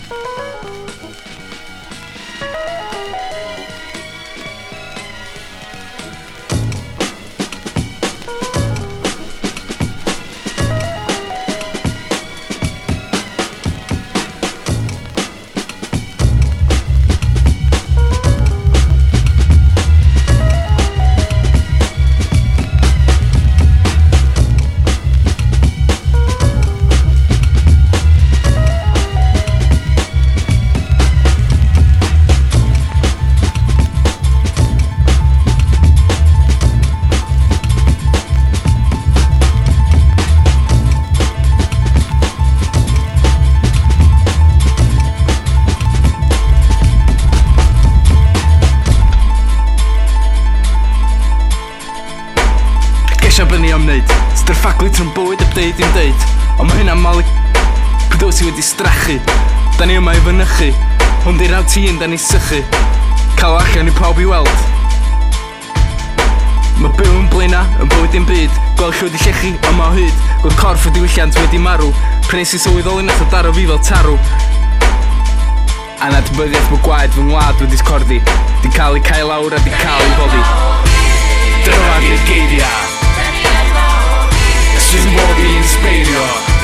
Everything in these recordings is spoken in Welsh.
Strafaglu trwy'n bywyd a deud i'n deud. Ond mae hynna'n mal pryd wyt ti wedi strachu. Da ni yma i fynychu. Hwn di'r awt un da ni sychu. Cael allan i pawb i weld. Mae byw yn blaena, yn bywyd i'n byd. Gweld llwyd i llechu, yma o hyd. Gweld corff o diwylliant wedi marw. Prynes i sylweddoli nath o daro fi fel tarw. Anadbyddiaeth bod gwaed fy ngwlad wedi sgorddi. Di cael ei cael lawr a di cael ei foddi. Dyma di'r geiriau sy'n bod i'n sbeirio.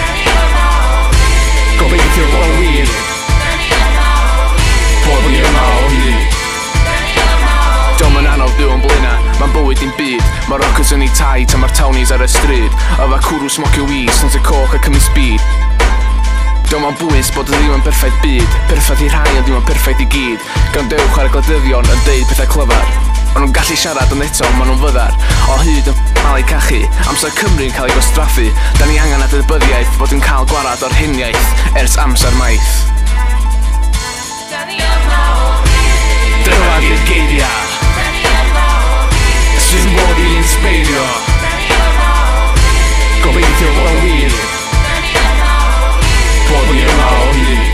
Gobeithio bod wir bod ni yma o hyd. Dom yn anodd byw yn blaena, ma'n bywyd i'n byd. Mae rockers yn ei tight a mae'r townies ar y stryd. Yfa cwrw smocio weed, sons y coch ac ym speed. Dom yn bwys bod y ddim yn perffaith byd. Perffaith i rhai ond ddim yn perffaith i gyd. Gan dewch ar y gladyddion yn deud pethau clyfar. Ma'n nhw'n gallu siarad ond eto ma'n nhw'n fyddar. O hyd yn mal ei cachu, amser Cymru'n cael ei gwastraffu. Da ni angen adnabyddiaeth bod yn cael gwarad o'r huniaeth ers amser maith. Dyma di'r geiriau sy'n bod i'n sbeirio. Gobeithio bod yn wir bod ni yma o hyd.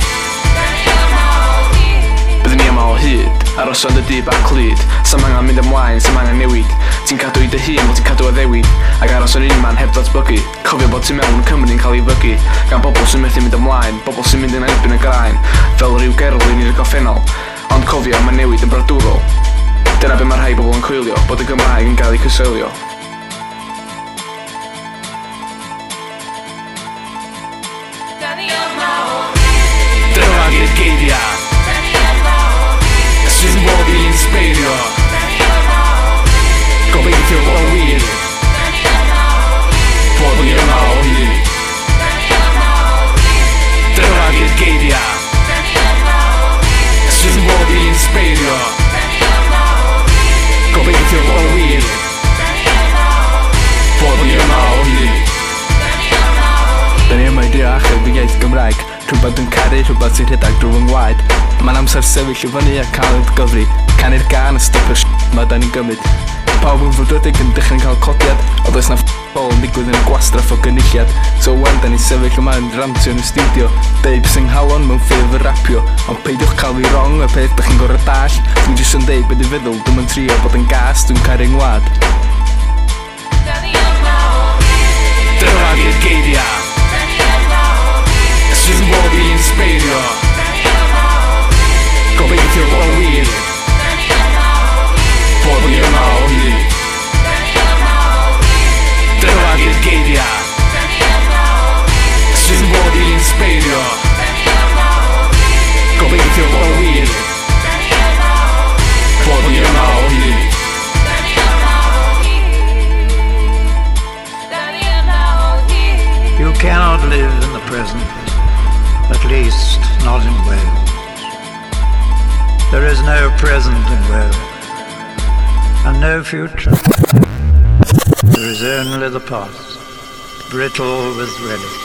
Byddwn ni yma o hyd, aroson dy dyb a clyd. Sam angen mynd ymlaen, sam angen newid. Ti'n cadw i dy hun, fel ti'n cadw a ddewid. Ac aros yn un man heb ddatblygu. Cofio bod ti'n mewn Cymru'n cael ei fygu. Gan bobl sy'n methu mynd ymlaen, bobl sy'n mynd yn erbyn y graen. Fel rhyw gerlin i'r goffennol. Ond cofio, mae newid yn brodwrol. Dyna be mae rhai bobl yn coelio, bod y Gymraeg yn cael ei cyselio. Dyma di'r geiriau sy'n bod i'n sbeirio. Gobeithio bod yn wir bod ni yma o hyd. Dyma di'r geiriau sy'n bod i'n sbeirio. Gobeithio bod yn wir bod ni yma o hyd. Da ni yma i drio achub i iaith Gymraeg. Rhywbeth yn caru, rhywbeth sy'n rhedeg drwy fy ngwaed. Mae'n amser sefyll i fyny a cael ei gyfri. Canu'r gan a stopio'r ma da ni'n gymryd. Pawb yn frwdrydig yn dechrau'n cael codiad. Ond oes na bol yn digwydd yn y gwastraff o gynulliad. So wan da ni'n sefyll yma yn rantio yn y studio. Deud sy'n nghalon mewn ffurf y rapio. Ond peidiwch cael fi wrong y peth dych chi'n gorau dall. Dwi'n jyst yn deud beth i feddwl, dwi'n yn trio bod yn gas, dwi'n cael ei ngwlad. Dyma di'r geiriau sy'n bod i'n sbeirio. Gobeithio bod yn wir bod ni yma o hyd. Dyma di'r geiriau sy'n bod i'n sbeirio. Gobeithio bod yn wir bod ni yma o hyd. You cannot live in the present, at least not in Wales. There is no present in Wales, and no future. There is only the past, brittle with relics.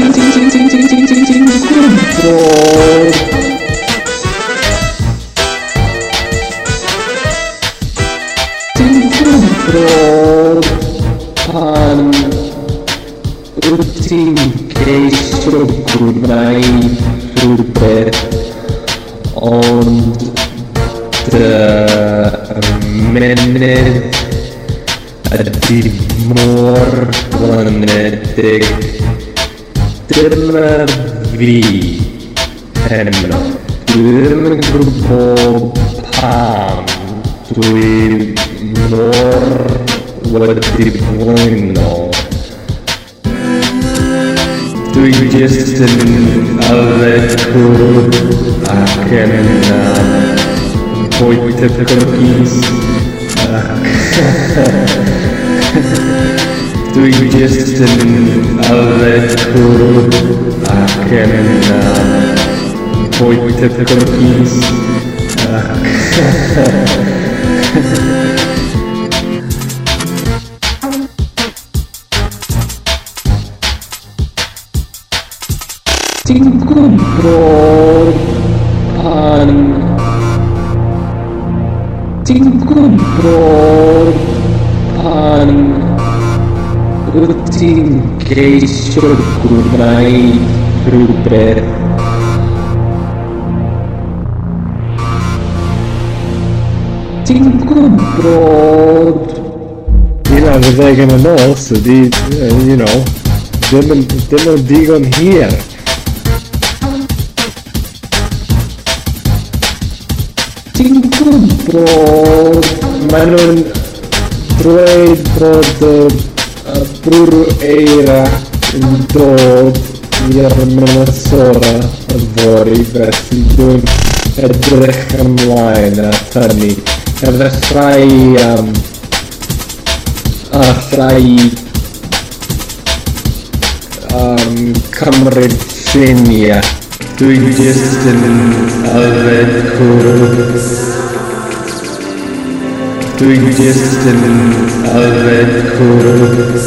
pan wyt ti'n ceisio gwneud rhywbeth ond dy menydd ydy mor blanedig. Dyma fi heno. Dwi ddim yn gwybod pam dwi mor wedi blino. Dwi jyst yn yfed cwrdd ac yn bwyta cookies Dwi jyst yn yfed cwrdd ac yn bwyta cookies Ti'n gwybod pan wyt ti'n ceisio gwneud rhywbeth ti'n gwybod fyddeg yn y nos ydy, ddim yn digon hir. Ti'n gwybod maen nhw'n dweud bod y brwr eira yn dod i'r Minnesota yfory, felly dwi'n edrych ymlaen at hynny. Allai cymryd lluniau. Dwi jyst yn yfed cwrdd. Dwi jyst yn yfed cwrdd.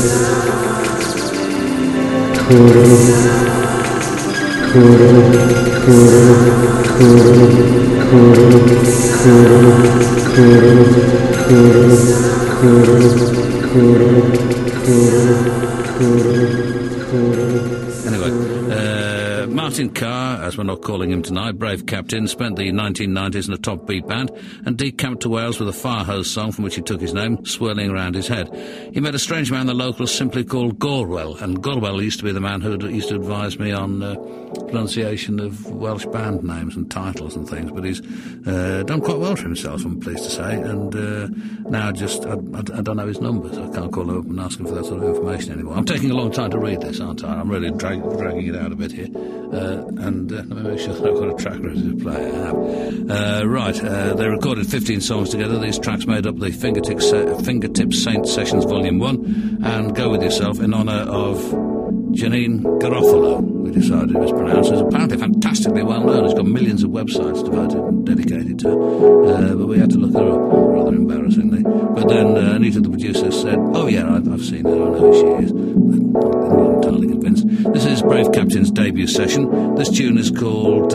Anyway, Martin Carr, as we're not calling him tonight, brave captain, spent the 1990s in a top beat band and decamped to Wales with a fire hose song from which he took his name swirling around his head. He met a strange man the locals simply called Gorwell, and Gorwell used to be the man who used to advise me on pronunciation of Welsh band names and titles and things, but he's done quite well for himself, I'm pleased to say, and now I don't know his numbers. I can't call him up and ask him for that sort of information anymore. I'm taking a long time to read this, aren't I? I'm really dragging it out a bit here. And let me make sure that I've got a track ready to play. I have. They recorded 15 songs together. These tracks made up the Fingertip Saint Sessions Volume 1 and Go With Yourself in honour of Janine Garofalo, we decided it was pronounced, who's apparently fantastically well known. He's got millions of websites devoted and dedicated to her, but we had to look her up, rather embarrassingly. But then Anita, the producer, said, oh yeah, I've seen her, I know who she is, but I'm not entirely convinced. This is Brave Captain's debut session. This tune is called...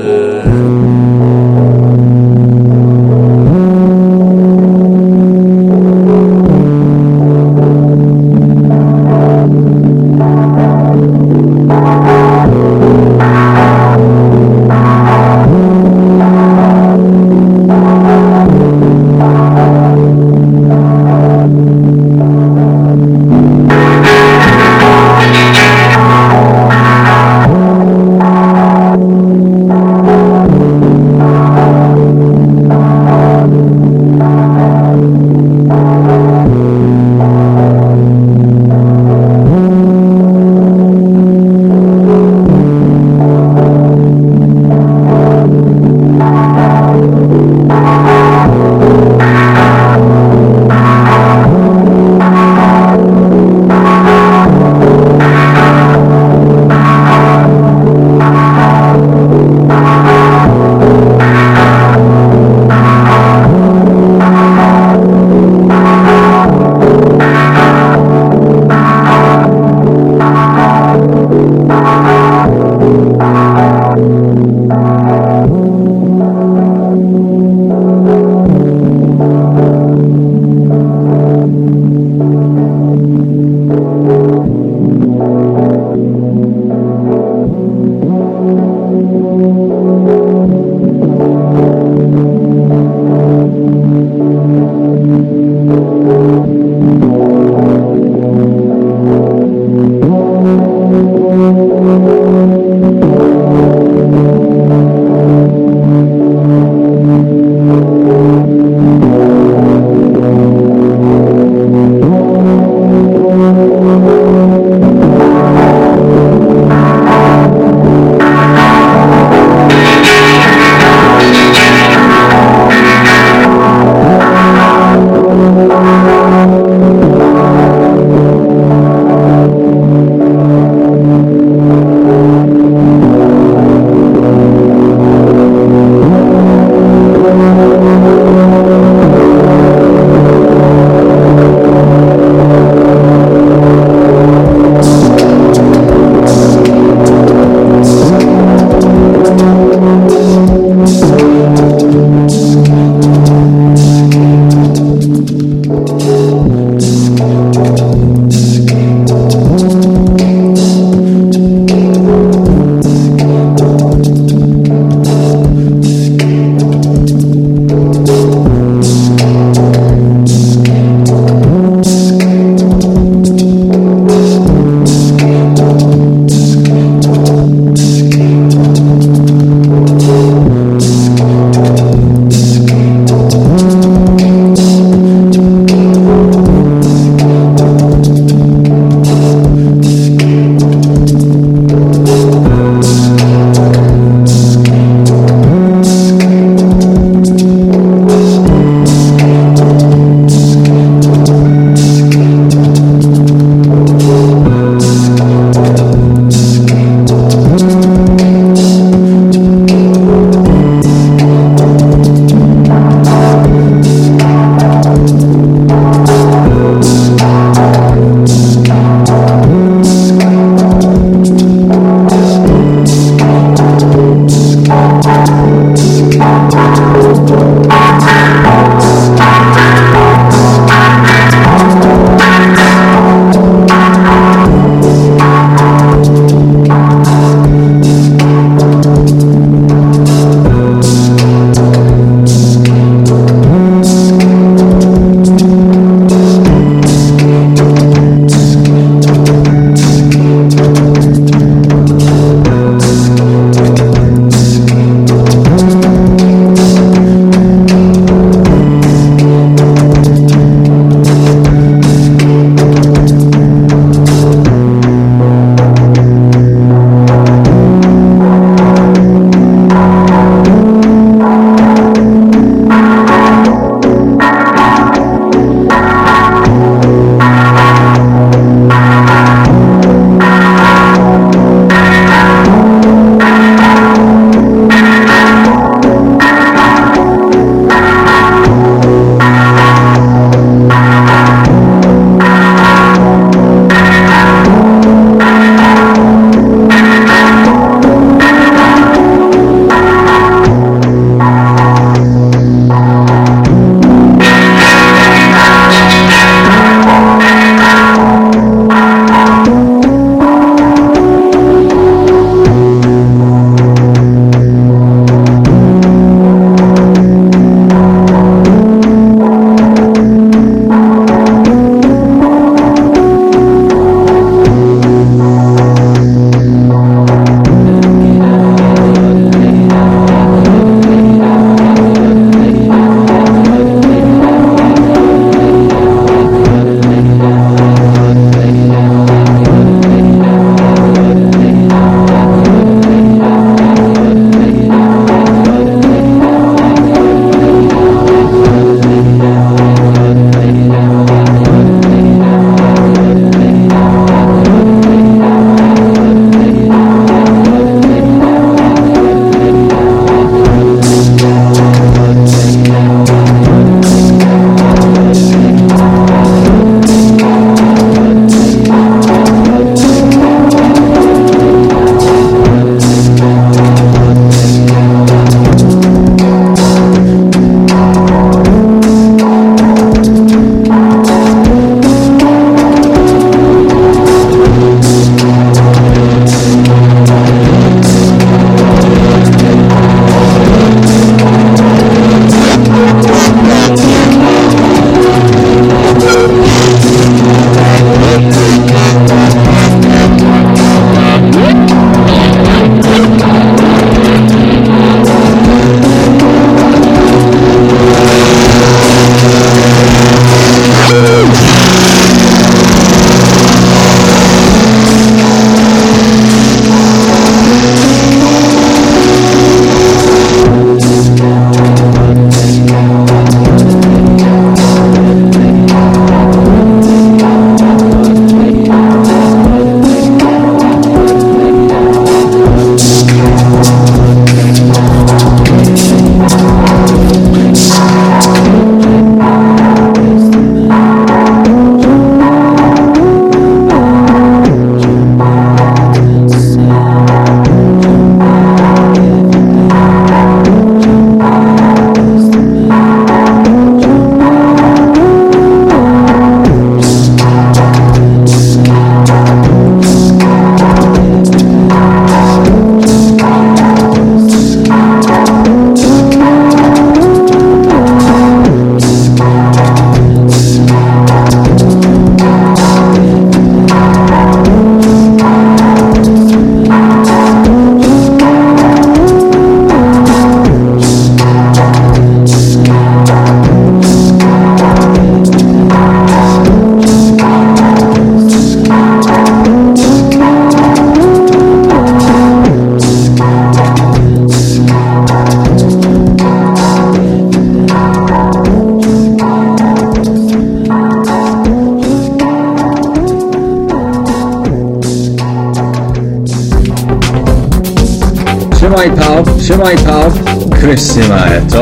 Shwmai pawb, Chris yma eto.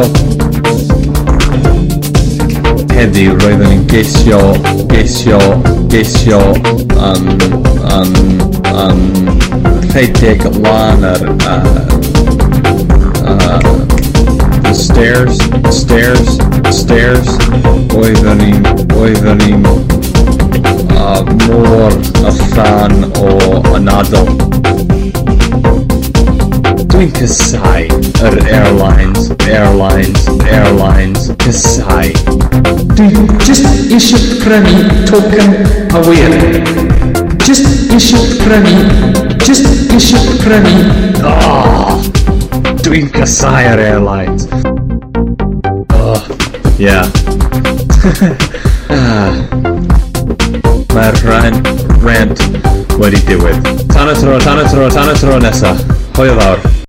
Heddiw roeddwn ni'n geisio rhedeg lan ar stairs. Oeddwn ni'n mor a fan o anadl. Dwi'n casau yr airlines, casau. Dwi just eisiau prynu token awyr. Just eisiau prynu. Dwi'n casau yr airlines. Yeah. Mae'r rant wedi diwedd. Tan y tro nesa. Hwyl fawr.